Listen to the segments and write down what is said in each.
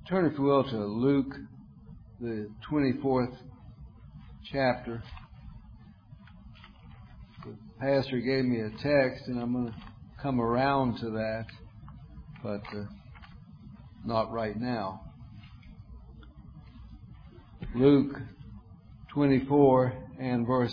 Turn, if you will, to Luke, the 24th chapter. The pastor gave me a text, and I'm going to come around to that, but not right now. Luke 24 and verse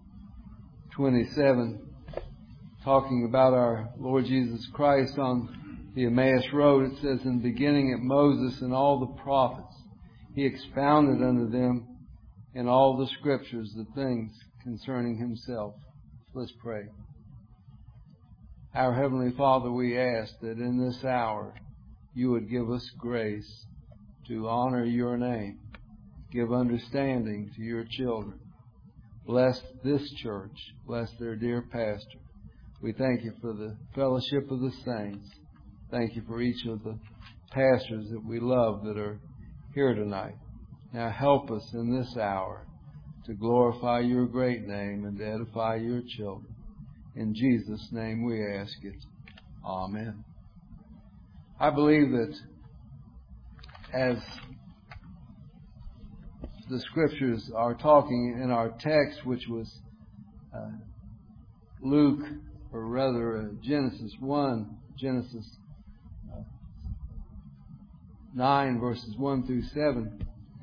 27, talking about our Lord Jesus Christ on the Emmaus Road. It says, "In beginning at Moses and all the prophets, he expounded unto them in all the scriptures the things concerning himself." Let's pray. Our Heavenly Father, we ask that in this hour you would give us grace to honor your name. Give understanding to your children. Bless this church. Bless their dear pastor. We thank you for the fellowship of the saints. Thank you for each of the pastors that we love that are here tonight. Now help us in this hour to glorify your great name and to edify your children. In Jesus' name we ask it. Amen. I believe that as the scriptures are talking in our text, which was Luke, or rather Genesis 9 verses 1 through 7,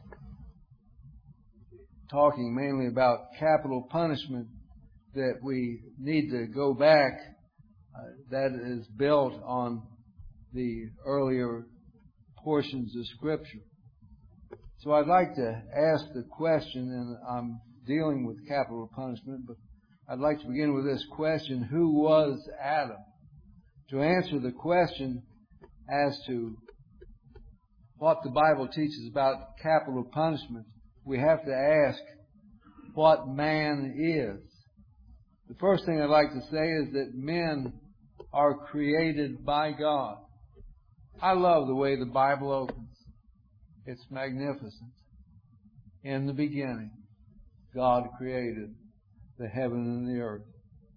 talking mainly about capital punishment, that we need to go back, that is built on the earlier portions of Scripture. So I'd like to ask the question, and I'm dealing with capital punishment, but I'd like to begin with this question: who was Adam? To answer the question as to what the Bible teaches about capital punishment, we have to ask what man is. The first thing I'd like to say is that men are created by God. I love the way the Bible opens. It's magnificent. In the beginning, God created the heaven and the earth.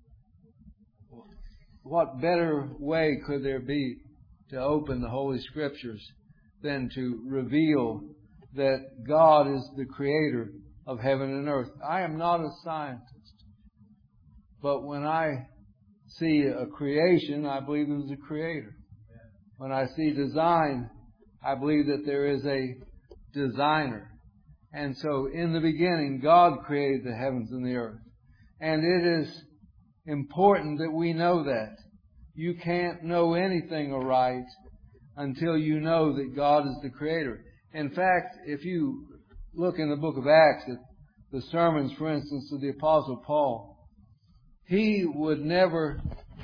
What better way could there be to open the Holy Scriptures than to reveal that God is the creator of heaven and earth? I am not a scientist, but when I see a creation, I believe there's a creator. When I see design, I believe that there is a designer. And so in the beginning, God created the heavens and the earth. And it is important that we know that. You can't know anything aright until you know that God is the creator. In fact, if you look in the book of Acts at the sermons, for instance, of the Apostle Paul, he would never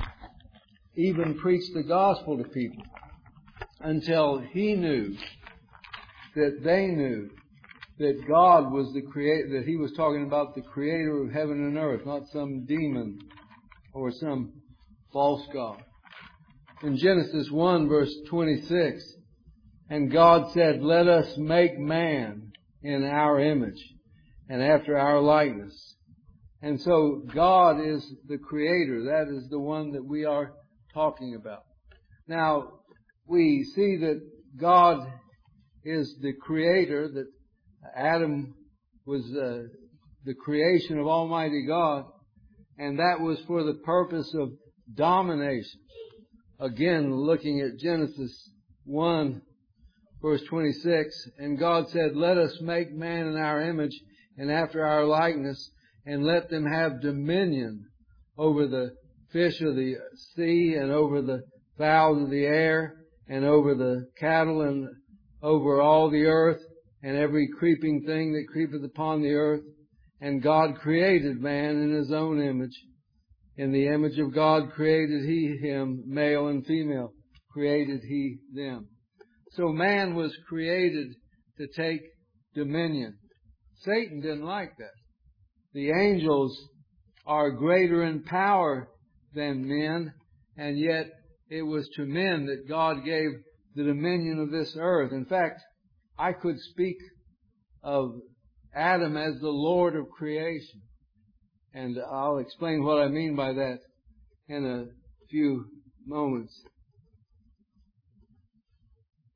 even preach the gospel to people until he knew that they knew that God was the creator, that he was talking about the creator of heaven and earth, not some demon or some false god. In Genesis 1 verse 26, "And God said, Let us make man in our image and after our likeness." And so God is the creator. That is the one that we are talking about. Now, we see that God is the creator, that Adam was the creation of Almighty God, and that was for the purpose of domination. Again, looking at Genesis 1, verse 26, "And God said, Let us make man in our image and after our likeness, and let them have dominion over the fish of the sea, and over the fowls of the air, and over the cattle, and over all the earth, and every creeping thing that creepeth upon the earth. And God created man in his own image. In the image of God created he him, male and female created he them." So man was created to take dominion. Satan didn't like that. The angels are greater in power than men, and yet it was to men that God gave the dominion of this earth. In fact, I could speak of Adam as the Lord of creation. And I'll explain what I mean by that in a few moments.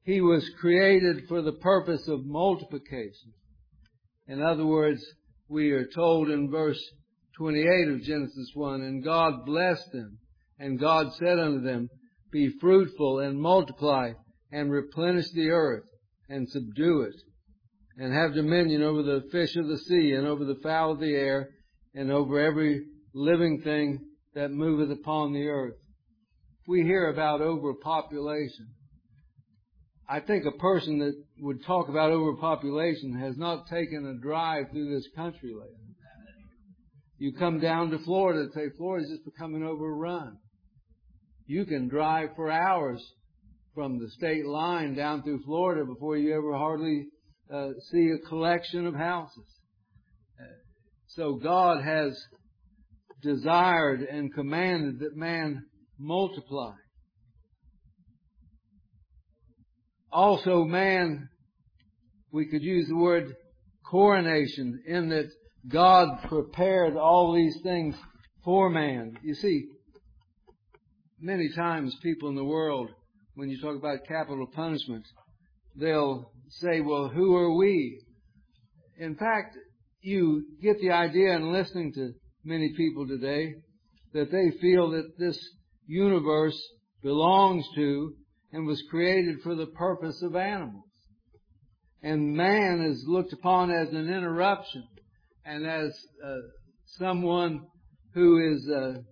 he was created for the purpose of multiplication. In other words, we are told in verse 28 of Genesis 1, and God blessed them, and God said unto them, be fruitful and multiply and replenish the earth and subdue it, and have dominion over the fish of the sea and over the fowl of the air and over every living thing that moveth upon the earth. We hear about overpopulation. I think a person that would talk about overpopulation has not taken a drive through this country lately. You come down to Florida and say, Florida's just becoming overrun. You can drive for hours from the state line down through Florida before you ever hardly see a collection of houses. So God has desired and commanded that man multiply. Also, man, we could use the word coronation, in that God prepared all these things for man. You see, many times people in the world, when you talk about capital punishment, they'll say, well, who are we? In fact, you get the idea in listening to many people today that they feel that this universe belongs to and was created for the purpose of animals. And man is looked upon as an interruption and as someone who is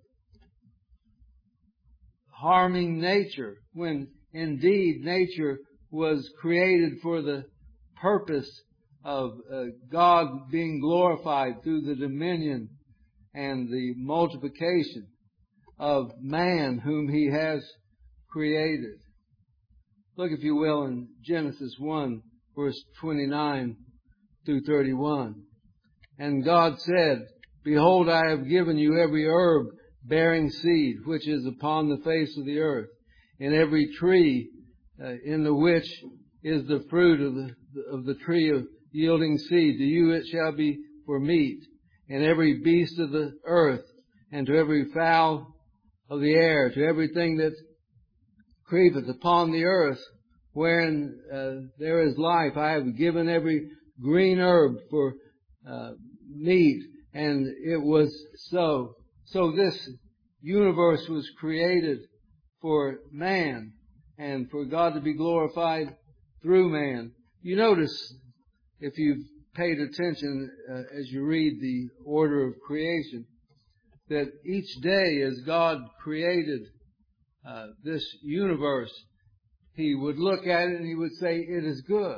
harming nature, when indeed nature was created for the purpose of God being glorified through the dominion and the multiplication of man whom He has created. Look, if you will, in Genesis 1, verse 29 through 31. And God said, behold, I have given you every herb bearing seed, which is upon the face of the earth, and every tree in the which is the fruit of the tree of yielding seed. To you it shall be for meat, and every beast of the earth, and to every fowl of the air, to everything that creepeth upon the earth, wherein there is life. I have given every green herb for meat, and it was so. So this universe was created for man, and for God to be glorified through man. You notice, if you've paid attention as you read the order of creation, that each day as God created this universe, He would look at it and He would say, it is good.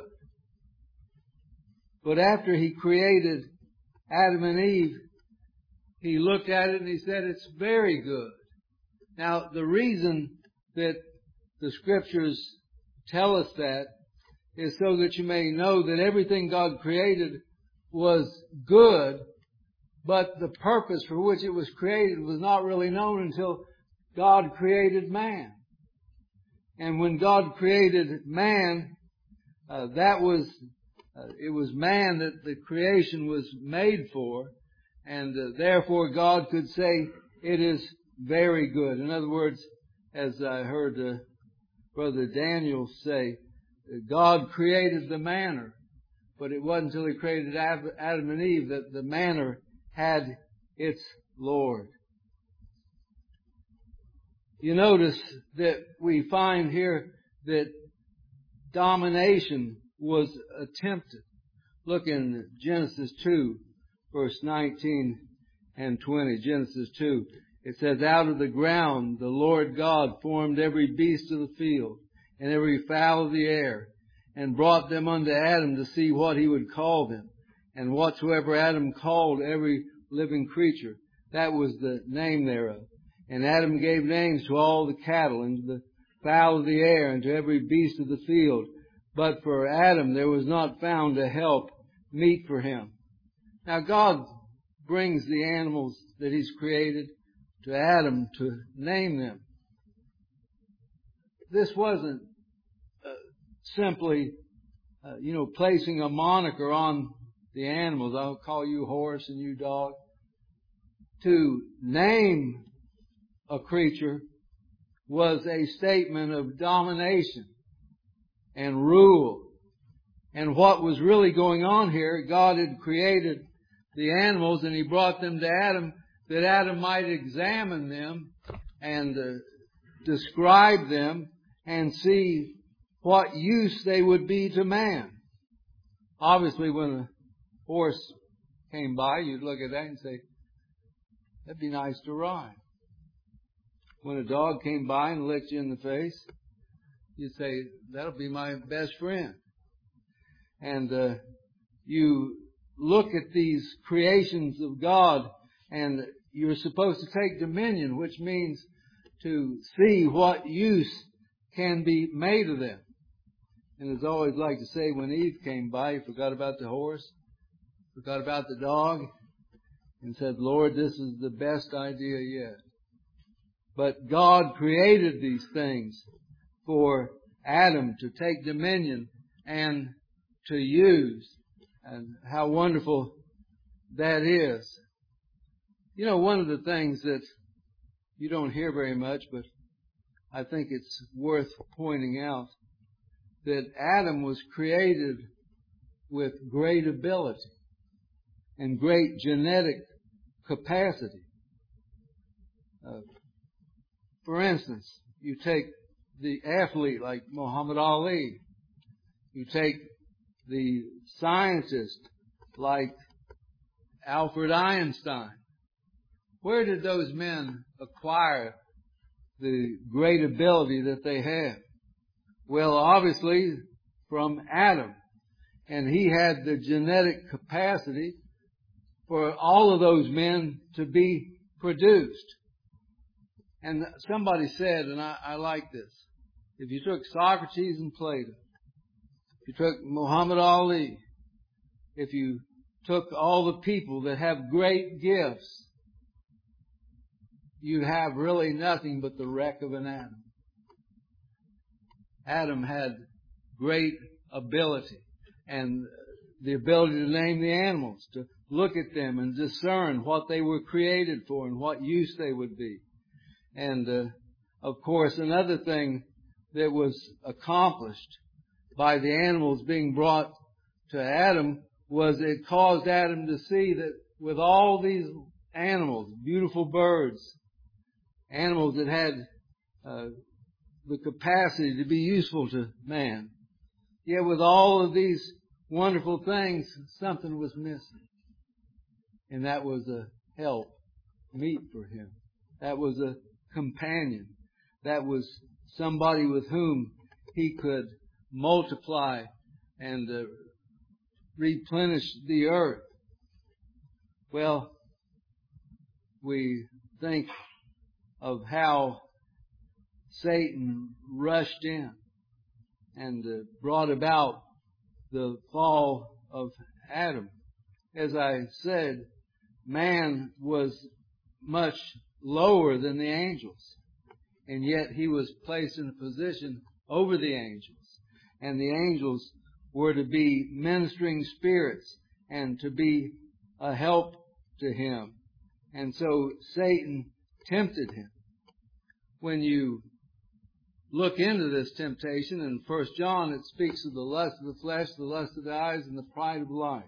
But after He created Adam and Eve, He looked at it and He said, it's very good. Now, the reason that the Scriptures tell us that is so that you may know that everything God created was good, but the purpose for which it was created was not really known until God created man. And when God created man, it was man that the creation was made for, and therefore God could say it is very good. In other words, as I heard Brother Daniel say, God created the manner, but it wasn't until He created Adam and Eve that the manner had its Lord. You notice that we find here that domination was attempted. Look in Genesis 2, verse 19 and 20. Genesis 2. It says, out of the ground the Lord God formed every beast of the field and every fowl of the air, and brought them unto Adam to see what he would call them. And whatsoever Adam called every living creature, that was the name thereof. And Adam gave names to all the cattle, and to the fowl of the air, and to every beast of the field. But for Adam there was not found a help meet for him. Now God brings the animals that He's created to Adam to name them. This wasn't simply, placing a moniker on the animals. I'll call you horse and you dog. To name a creature was a statement of domination. and rule. And what was really going on here, God had created the animals and He brought them to Adam that Adam might examine them and describe them and see what use they would be to man. Obviously, when a horse came by, you'd look at that and say, that'd be nice to ride. When a dog came by and licked you in the face, you'd say, that'll be my best friend. And you look at these creations of God, and you're supposed to take dominion, which means to see what use can be made of them. And as I always like to say, when Eve came by, he forgot about the horse, forgot about the dog, and said, Lord, this is the best idea yet. But God created these things for Adam to take dominion and to use. And how wonderful that is. You know, one of the things that you don't hear very much, but I think it's worth pointing out, that Adam was created with great ability and great genetic capacity. For instance, you take the athlete like Muhammad Ali. You take the scientist like Albert Einstein. Where did those men acquire the great ability that they have? Well, obviously from Adam. And he had the genetic capacity for all of those men to be produced. And somebody said, and I like this, if you took Socrates and Plato, if you took Muhammad Ali, if you took all the people that have great gifts, you'd have really nothing but the wreck of an atom. Adam had great ability and the ability to name the animals, to look at them and discern what they were created for and what use they would be. And, of course, another thing that was accomplished by the animals being brought to Adam was it caused Adam to see that with all these animals, beautiful birds, animals that had the capacity to be useful to man, yet with all of these wonderful things, something was missing. And that was a help meet for him. That was a companion. That was somebody with whom he could multiply and replenish the earth. Well, we think of how Satan rushed in and brought about the fall of Adam. As I said, man was much lower than the angels, and yet he was placed in a position over the angels. And the angels were to be ministering spirits and to be a help to him. And so Satan tempted him. When you look into this temptation in 1 John, it speaks of the lust of the flesh, the lust of the eyes, and the pride of life.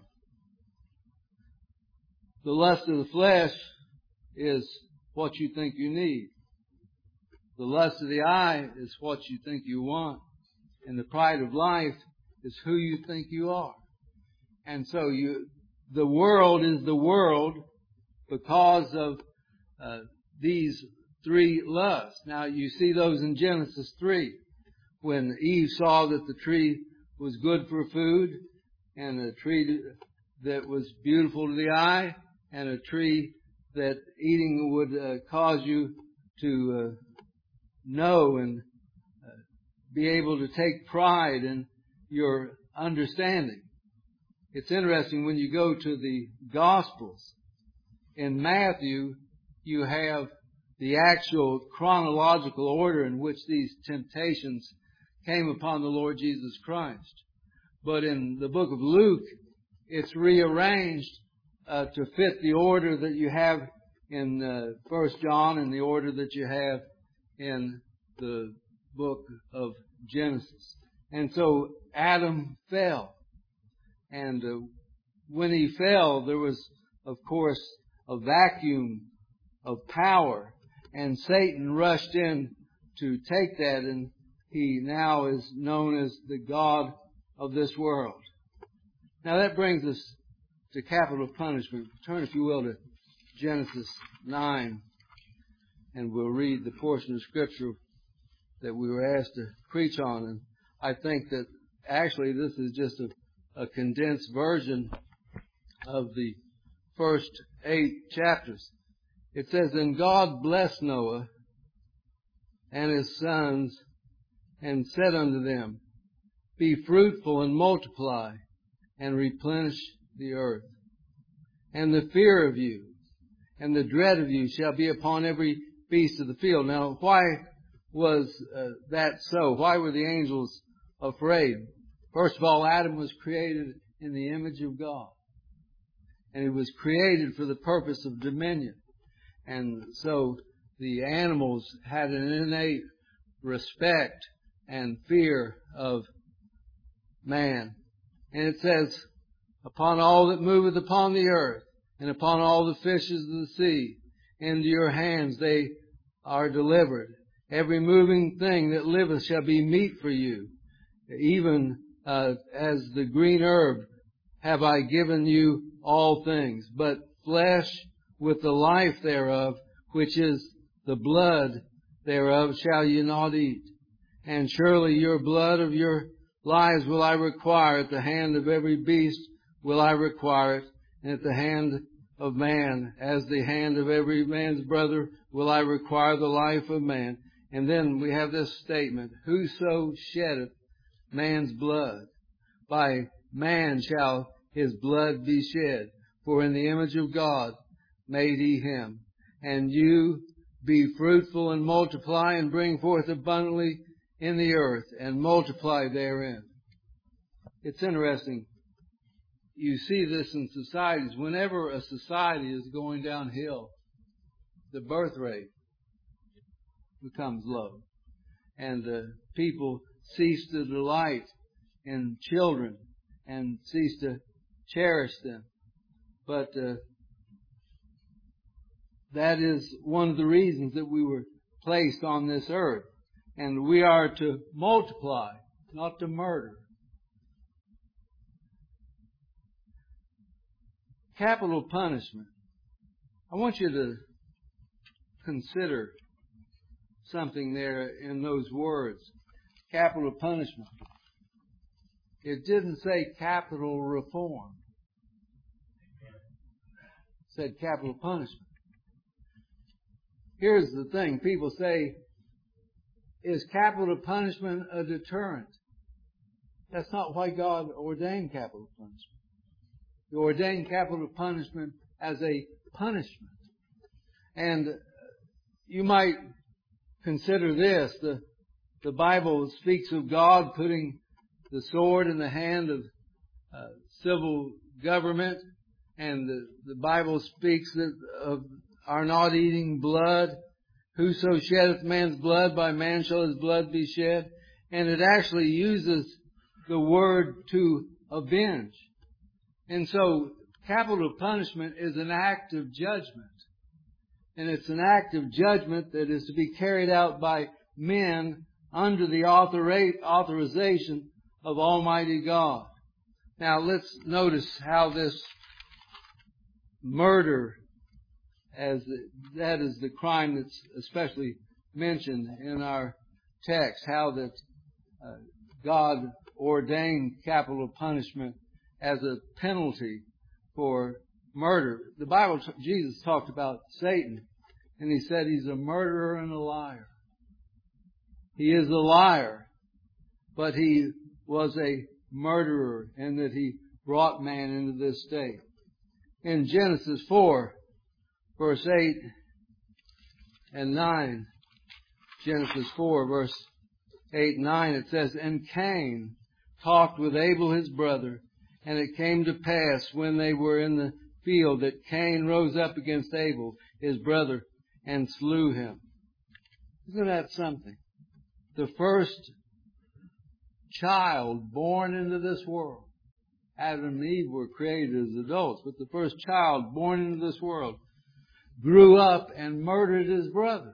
The lust of the flesh is what you think you need. The lust of the eye is what you think you want. And the pride of life is who you think you are. And so the world is the world because of these three lusts. Now you see those in Genesis 3. When Eve saw that the tree was good for food, and a tree that was beautiful to the eye, and a tree that eating would cause you to know and be able to take pride in your understanding. It's interesting when you go to the Gospels. In Matthew, you have the actual chronological order in which these temptations came upon the Lord Jesus Christ. But in the book of Luke, it's rearranged to fit the order that you have in 1 John and the order that you have in the book of Genesis. And so Adam fell. And when he fell, there was, of course, a vacuum of power. And Satan rushed in to take that, and he now is known as the God of this world. Now that brings us to capital punishment. Turn, if you will, to Genesis 9, and we'll read the portion of Scripture that we were asked to preach on. And I think that actually this is just a condensed version of the first 8 chapters. It says, "And God blessed Noah and his sons, and said unto them, Be fruitful and multiply, and replenish the earth. And the fear of you and the dread of you shall be upon every beast of the field." Now, why was that so? Why were the angels afraid? First of all, Adam was created in the image of God. And he was created for the purpose of dominion. And so the animals had an innate respect and fear of man. And it says, "Upon all that moveth upon the earth, and upon all the fishes of the sea, into your hands they are delivered. Every moving thing that liveth shall be meat for you. Even as the green herb have I given you all things. But flesh with the life thereof, which is the blood thereof, shall you not eat. And surely your blood of your lives will I require. At the hand of every beast will I require it. And at the hand of man, as the hand of every man's brother, will I require the life of man." And then we have this statement, "Whoso sheddeth man's blood, by man shall his blood be shed. For in the image of God made he him. And you be fruitful and multiply, and bring forth abundantly in the earth, and multiply therein." It's interesting. You see this in societies. Whenever a society is going downhill, the birth rate becomes low. And people cease to delight in children and cease to cherish them. But that is one of the reasons that we were placed on this earth. And we are to multiply, not to murder. Capital punishment. I want you to consider something there in those words. Capital punishment. It didn't say capital reform. It said capital punishment. Here's the thing. People say, is capital punishment a deterrent? That's not why God ordained capital punishment. He ordained capital punishment as a punishment. And you might consider this. The Bible speaks of God putting the sword in the hand of civil government. And the Bible speaks of our not eating blood. "Whoso sheddeth man's blood, by man shall his blood be shed." And it actually uses the word to avenge. And so capital punishment is an act of judgment. And it's an act of judgment that is to be carried out by men under the authorization of Almighty God. Now let's notice how this murder, as that is the crime that's especially mentioned in our text, how that God ordained capital punishment as a penalty for murder. The Bible, Jesus talked about Satan, and he said he's a murderer and a liar. He is a liar, but he was a murderer, and that he brought man into this state. In Genesis 4, verse 8 and 9, Genesis 4, verse 8 and 9, it says, "And Cain talked with Abel his brother, and it came to pass when they were in the field that Cain rose up against Abel his brother and slew him." Isn't that something? The first child born into this world. Adam and Eve were created as adults, but the first child born into this world grew up and murdered his brother.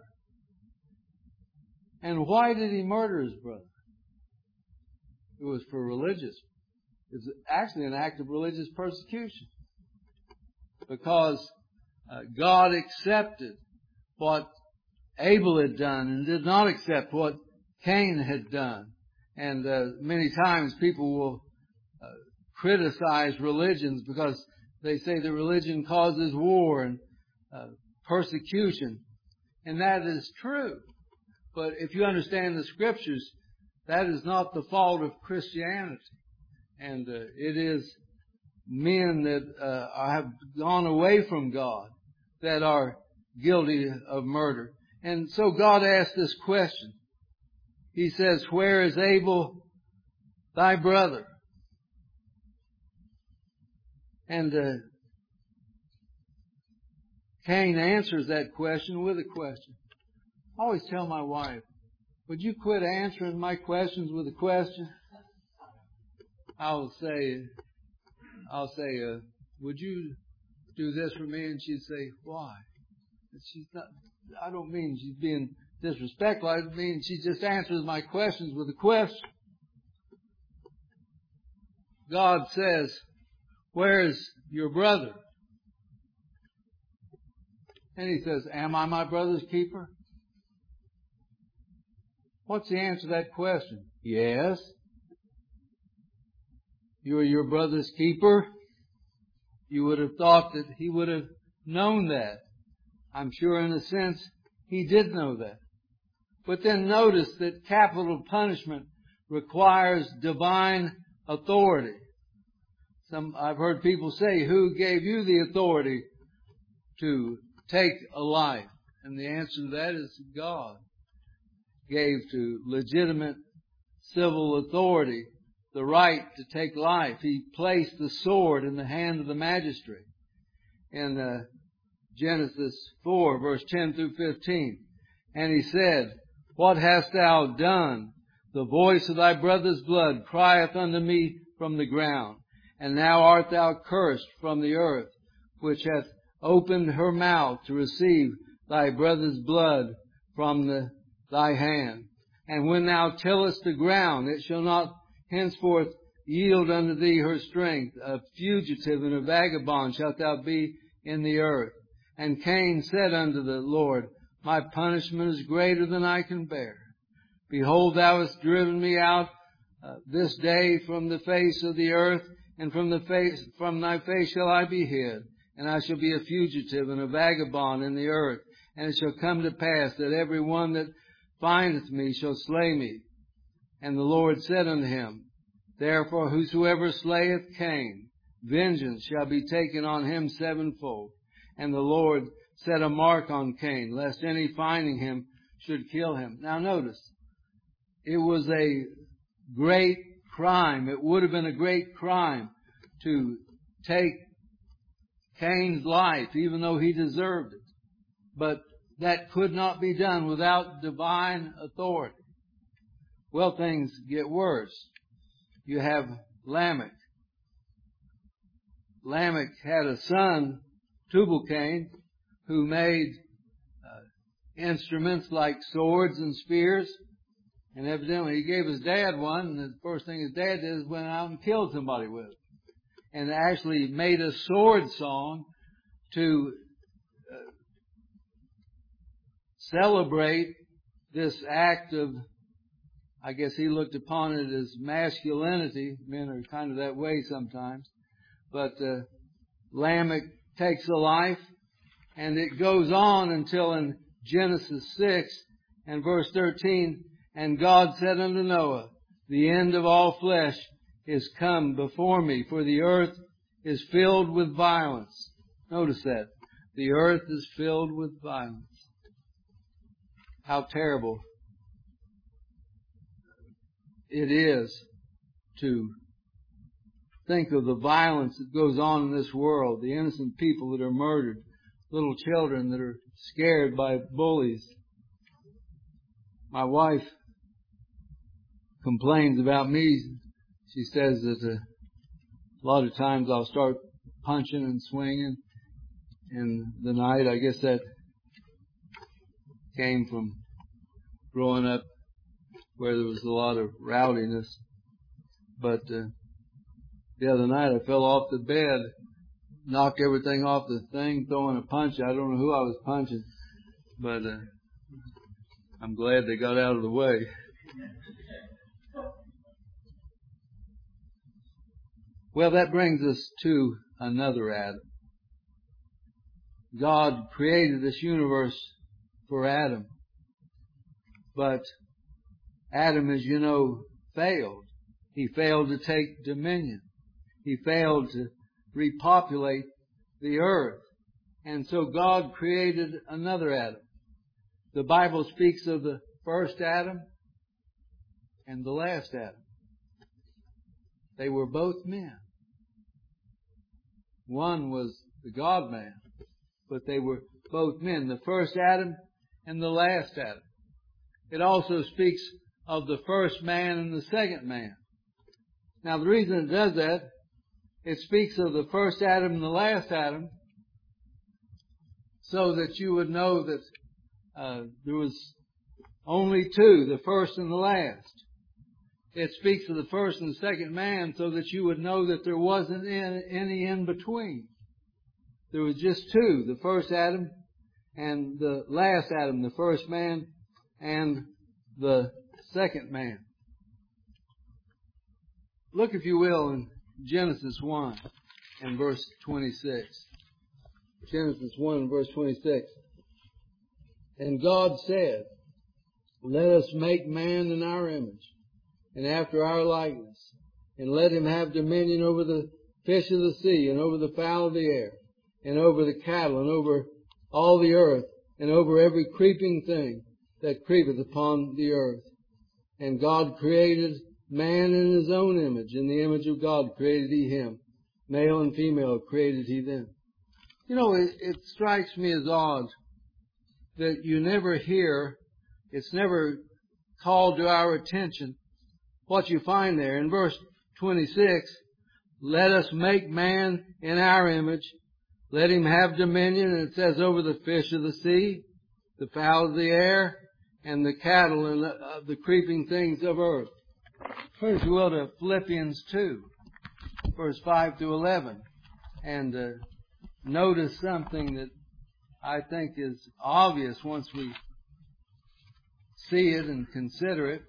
And why did he murder his brother? It was for religious. It was actually an act of religious persecution. Because God accepted what Abel had done and did not accept what Cain had done. And many times people will criticize religions because they say that religion causes war and persecution. And that is true. But if you understand the Scriptures, that is not the fault of Christianity. And it is men that have gone away from God that are guilty of murder. And so God asked this question. He says, "Where is Abel, thy brother?" And Cain answers that question with a question. I always tell my wife, would you quit answering my questions with a question? I'll say, would you do this for me? And she'd say, why? And she's not, I don't mean she's being disrespectful. I mean she just answers my questions with a question. God says, "Where's your brother?" And he says, "Am I my brother's keeper?" What's the answer to that question? Yes. You are your brother's keeper. You would have thought that he would have known that. I'm sure in a sense he did know that. But then notice that capital punishment requires divine authority. I've heard people say, "Who gave you the authority to take a life?" And the answer to that is God gave to legitimate civil authority the right to take life. He placed the sword in the hand of the magistrate. In Genesis 4, verse 10 through 15. And he said, "What hast thou done? The voice of thy brother's blood crieth unto me from the ground. And now art thou cursed from the earth, which hath opened her mouth to receive thy brother's blood from thy hand. And when thou tillest the ground, it shall not henceforth yield unto thee her strength. A fugitive and a vagabond shalt thou be in the earth." And Cain said unto the Lord, "My punishment is greater than I can bear. Behold, thou hast driven me out this day from the face of the earth, and from thy face shall I be hid. And I shall be a fugitive and a vagabond in the earth. And it shall come to pass that every one that findeth me shall slay me." And the Lord said unto him, "Therefore whosoever slayeth Cain, vengeance shall be taken on him sevenfold." And the Lord set a mark on Cain, lest any finding him should kill him. Now notice, it was a great crime. It would have been a great crime to take Cain's life, even though he deserved it. But that could not be done without divine authority. Well, things get worse. You have Lamech. Lamech had a son, Tubal-Cain, who made instruments like swords and spears. And evidently he gave his dad one, and the first thing his dad did is went out and killed somebody with it. And actually made a sword song to celebrate this act of, I guess he looked upon it as masculinity. Men are kind of that way sometimes. But Lamech takes a life, and it goes on until in Genesis 6 and verse 13, "And God said unto Noah, The end of all flesh is come before me, for the earth is filled with violence." Notice that. The earth is filled with violence. How terrible it is to think of the violence that goes on in this world, the innocent people that are murdered, little children that are scared by bullies. My wife complains about me. She says that a lot of times I'll start punching and swinging in the night. I guess that came from growing up where there was a lot of rowdiness. But the other night I fell off the bed, knocked everything off the thing, throwing a punch. I don't know who I was punching, but I'm glad they got out of the way. Well, that brings us to another Adam. God created this universe for Adam. But Adam, as you know, failed. He failed to take dominion. He failed to repopulate the earth. And so God created another Adam. The Bible speaks of the first Adam and the last Adam. They were both men. One was the God-man, but they were both men, the first Adam and the last Adam. It also speaks of the first man and the second man. Now, the reason it does that, it speaks of the first Adam and the last Adam, so that you would know that there was only two, the first and the last. It speaks of the first and the second man, so that you would know that there wasn't any in between. There was just two, the first Adam and the last Adam, the first man and the second man. Look, if you will, in Genesis 1 and verse 26. Genesis 1 and verse 26. And God said, let us make man in our image, and after our likeness, and let him have dominion over the fish of the sea, and over the fowl of the air, and over the cattle, and over all the earth, and over every creeping thing that creepeth upon the earth. And God created man in his own image. In the image of God created he him. Male and female created he them. You know, it strikes me as odd that you never hear, it's never called to our attention what you find there. In verse 26, let us make man in our image. Let him have dominion. And it says over the fish of the sea, the fowl of the air, and the cattle and the creeping things of earth. Turn, if you will, to Philippians 2, verse 5 to 11. And notice something that I think is obvious once we see it and consider it.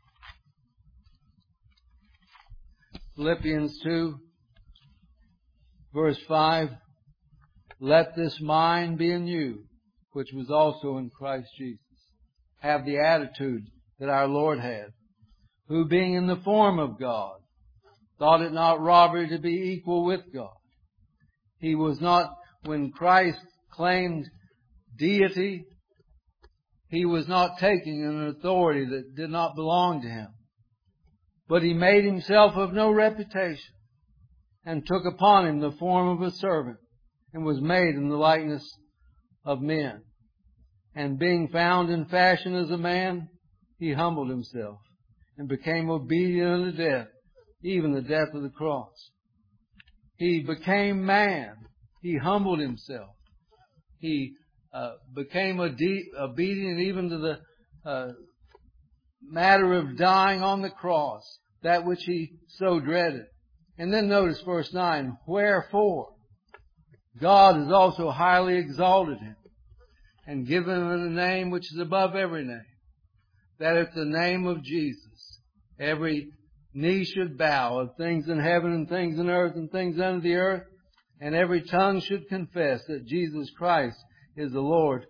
Philippians 2, verse 5. Let this mind be in you, which was also in Christ Jesus. Have the attitude that our Lord had, who being in the form of God, thought it not robbery to be equal with God. He was not, when Christ claimed deity, he was not taking an authority that did not belong to him. But he made himself of no reputation, and took upon him the form of a servant, and was made in the likeness of men. And being found in fashion as a man, he humbled himself, and became obedient unto death, even the death of the cross. He became man. He humbled himself. He became obedient even to the matter of dying on the cross, that which he so dreaded. And then notice verse 9, wherefore God has also highly exalted him, and given him a name which is above every name, that at the name of Jesus every knee should bow, of things in heaven and things in earth and things under the earth, and every tongue should confess that Jesus Christ is the Lord,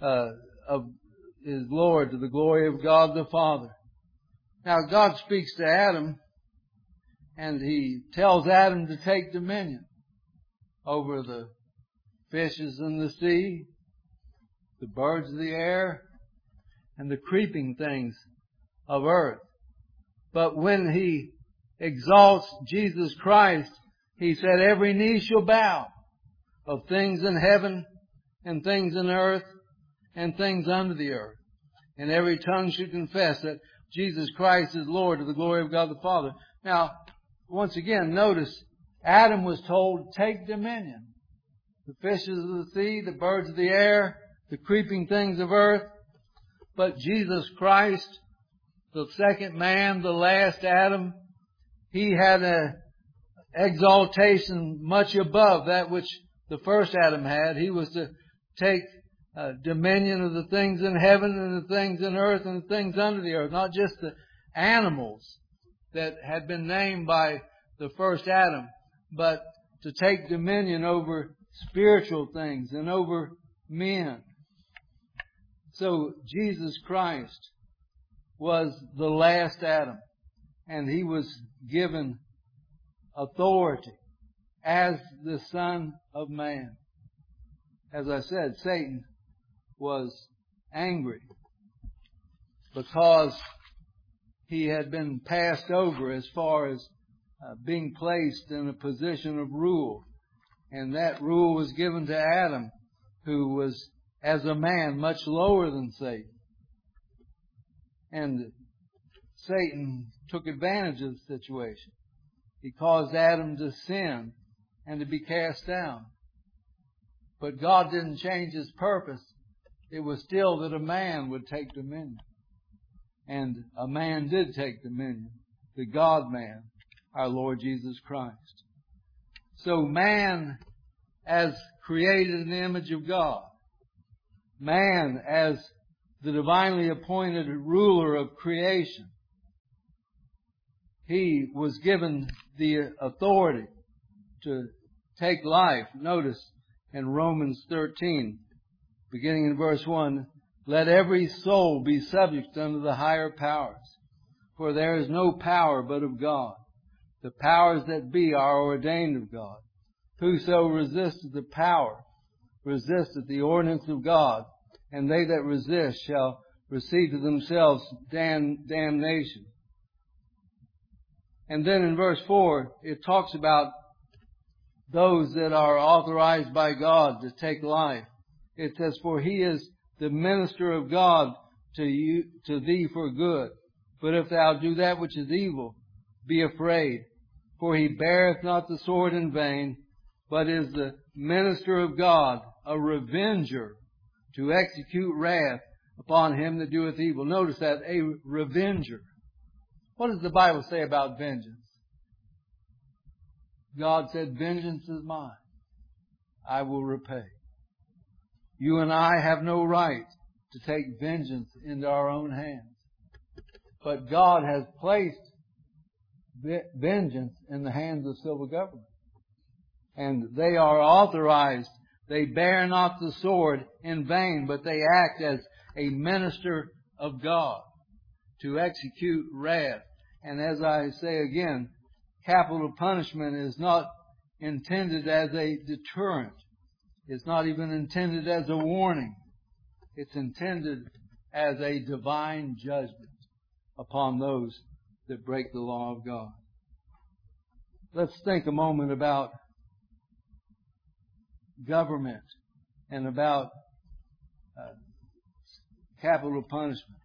is Lord, to the glory of God the Father. Now God speaks to Adam, and he tells Adam to take dominion over the fishes in the sea, the birds of the air, and the creeping things of earth. But when he exalts Jesus Christ, he said, every knee shall bow, of things in heaven and things in earth and things under the earth. And every tongue should confess that Jesus Christ is Lord to the glory of God the Father. Now, once again, notice Adam was told, take dominion. The fishes of the sea, the birds of the air, the creeping things of earth. But Jesus Christ, the second man, the last Adam, He had an exaltation much above that which the first Adam had. He was to take dominion of the things in heaven and the things in earth and the things under the earth. Not just the animals that had been named by the first Adam, but to take dominion over spiritual things and over men. So Jesus Christ was the last Adam, and He was given authority as the Son of Man. As I said, Satan was angry because he had been passed over as far as being placed in a position of rule. And that rule was given to Adam, who was, as a man, much lower than Satan. And Satan took advantage of the situation. He caused Adam to sin and to be cast down. But God didn't change His purpose. It was still that a man would take dominion. And a man did take dominion. The God-man, our Lord Jesus Christ. So man as created in the image of God. Man as the divinely appointed ruler of creation. He was given the authority to take life. Notice in Romans 13, beginning in verse 1, let every soul be subject unto the higher powers, for there is no power but of God. The powers that be are ordained of God. Whoso resisteth the power, resisteth the ordinance of God, and they that resist shall receive to themselves damnation. And then in verse 4, it talks about those that are authorized by God to take life. It says, for He is the minister of God to thee for good. But if thou do that which is evil, be afraid. For He beareth not the sword in vain, but is the minister of God, a revenger, to execute wrath upon him that doeth evil. Notice that, a revenger. What does the Bible say about vengeance? God said, vengeance is mine. I will repay. You and I have no right to take vengeance into our own hands. But God has placed vengeance in the hands of civil government. And they are authorized. They bear not the sword in vain, but they act as a minister of God to execute wrath. And as I say again, capital punishment is not intended as a deterrent. It's not even intended as a warning. It's intended as a divine judgment upon those that break the law of God. Let's think a moment about government and about capital punishment.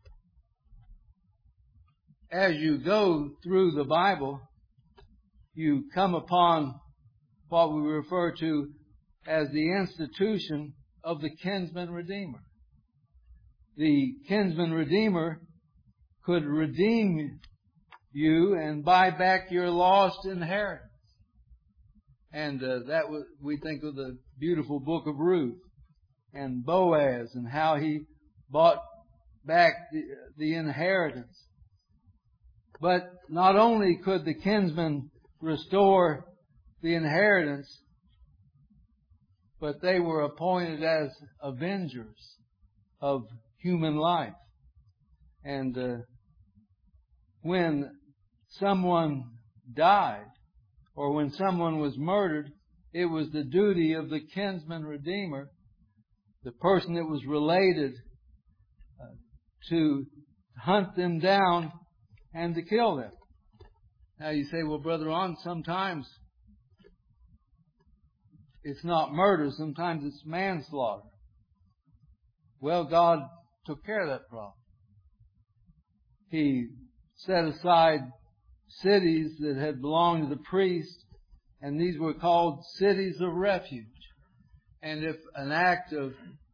As you go through the Bible, you come upon what we refer to as the institution of the kinsman redeemer. The kinsman redeemer could redeem you and buy back your lost inheritance. And we think of the beautiful book of Ruth and Boaz and how he bought back the inheritance. But not only could the kinsman restore the inheritance, but they were appointed as avengers of human life. And when someone died or when someone was murdered, it was the duty of the kinsman redeemer, the person that was related, to hunt them down and to kill them. Now you say, well, Brother Ron, sometimes it's not murder, sometimes it's manslaughter. Well, God took care of that problem. He set aside cities that had belonged to the priests, and these were called cities of refuge. And if an act of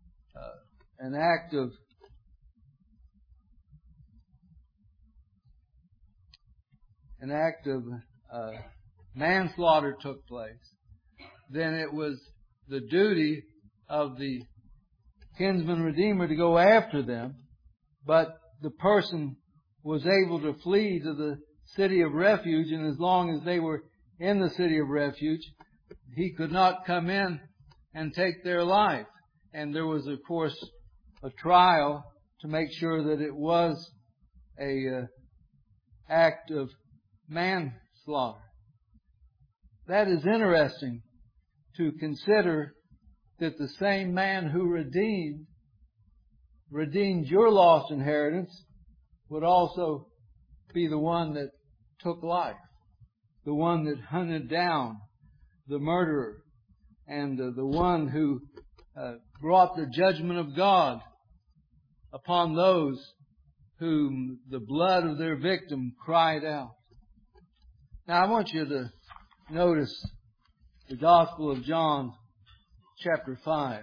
manslaughter took place, then it was the duty of the kinsman redeemer to go after them, but the person was able to flee to the city of refuge, and as long as they were in the city of refuge, he could not come in and take their life. And there was, of course, a trial to make sure that it was a act of manslaughter. That is interesting to consider, that the same man who redeemed your lost inheritance would also be the one that took life, the one that hunted down the murderer, and the one who brought the judgment of God upon those whom the blood of their victim cried out. Now I want you to notice the Gospel of John, chapter 5.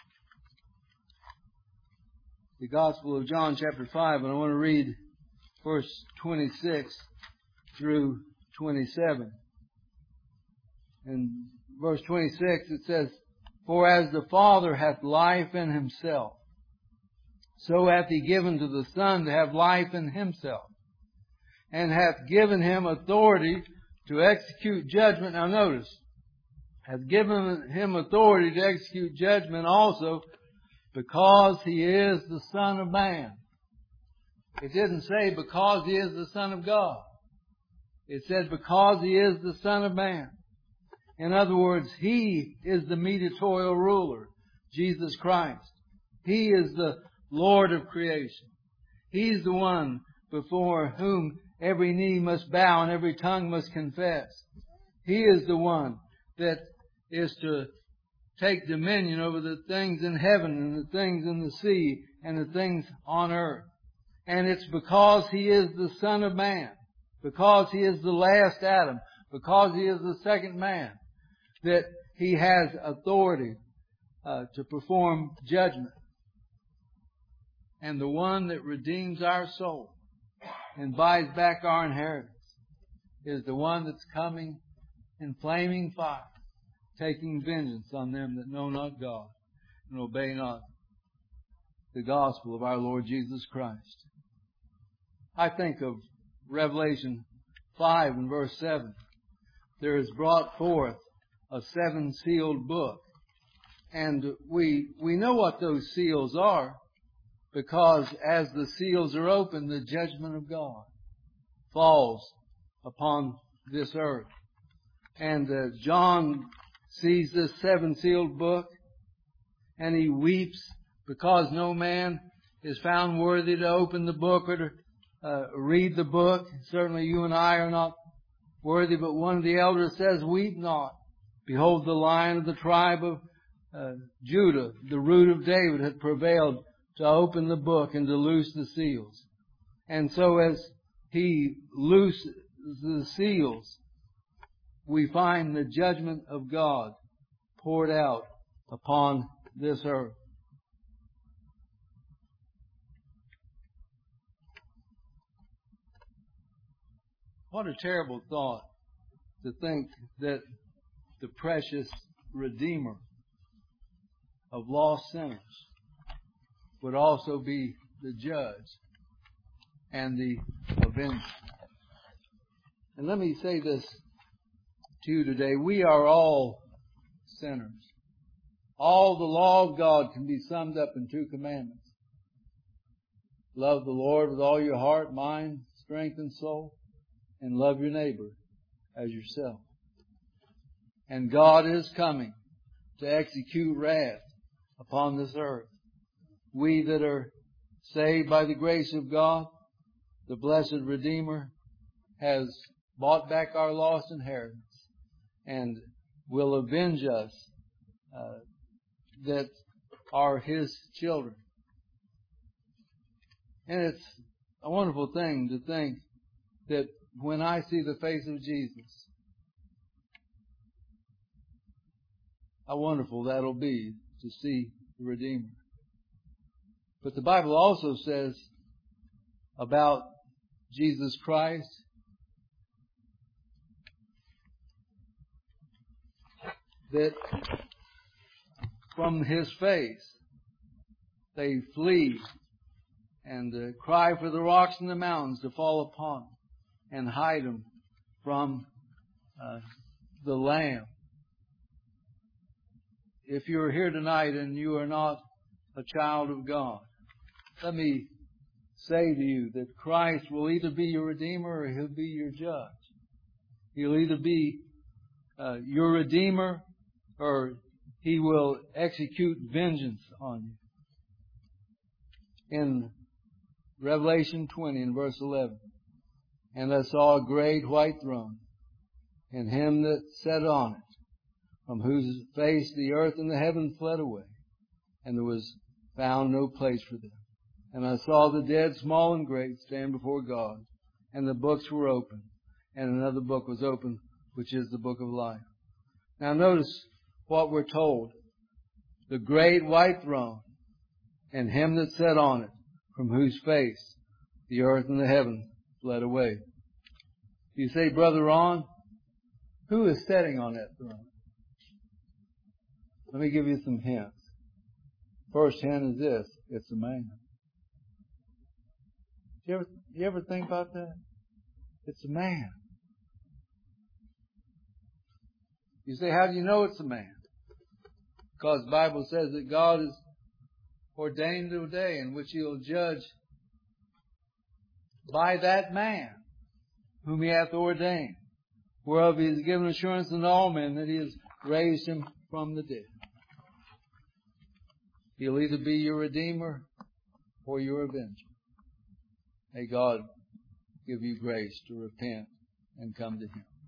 The Gospel of John, chapter 5, and I want to read verse 26 through 27. In verse 26 it says, "For as the Father hath life in himself, so hath he given to the Son to have life in himself, and hath given him authority to execute judgment." Now notice, hath given him authority to execute judgment also, because he is the Son of Man. It didn't say because he is the Son of God. It said because he is the Son of Man. In other words, he is the mediatorial ruler, Jesus Christ. He is the Lord of creation. He's the one before whom every knee must bow and every tongue must confess. He is the one that is to take dominion over the things in heaven and the things in the sea and the things on earth. And it's because he is the Son of Man, because he is the last Adam, because he is the second man, that he has authority to perform judgment. And the one that redeems our soul and buys back our inheritance is the one that's coming in flaming fire, taking vengeance on them that know not God and obey not the gospel of our Lord Jesus Christ. I think of Revelation 5 and verse 7. There is brought forth a seven-sealed book. And we know what those seals are, because as the seals are opened, the judgment of God falls upon this earth. And John sees this seven-sealed book, and he weeps because no man is found worthy to open the book or to read the book. Certainly you and I are not worthy, but one of the elders says, "Weep not. Behold, the Lion of the tribe of Judah, the root of David, hath prevailed to open the book and to loose the seals." And so as he looses the seals, we find the judgment of God poured out upon this earth. What a terrible thought to think that the precious Redeemer of lost sinners would also be the judge and the avenger. And let me say this to you today. We are all sinners. All the law of God can be summed up in two commandments. Love the Lord with all your heart, mind, strength, and soul, and love your neighbor as yourself. And God is coming to execute wrath upon this earth. We that are saved by the grace of God, the blessed Redeemer has bought back our lost inheritance and will avenge us that are His children. And it's a wonderful thing to think that when I see the face of Jesus, how wonderful that'll be to see the Redeemer. But the Bible also says about Jesus Christ that from His face they flee and cry for the rocks and the mountains to fall upon them and hide them from the Lamb. If you're here tonight and you are not a child of God, let me say to you that Christ will either be your Redeemer or He'll be your judge. He'll either be your Redeemer or He will execute vengeance on you. In Revelation 20 and verse 11, and I saw a great white throne, and Him that sat on it, from whose face the earth and the heaven fled away, and there was found no place for them. And I saw the dead, small and great, stand before God, and the books were opened, and another book was opened, which is the book of life. Now notice what we're told. The great white throne, and Him that sat on it, from whose face the earth and the heaven fled away. You say, Brother Ron, who is sitting on that throne? Let me give you some hints. First hint is this: it's a man. You ever think about that? It's a man. You say, how do you know it's a man? Because the Bible says that God has ordained a day in which He'll judge by that man whom He hath ordained, whereof He has given assurance unto all men that He has raised Him from the dead. He'll either be your Redeemer or your Avenger. May God give you grace to repent and come to Him.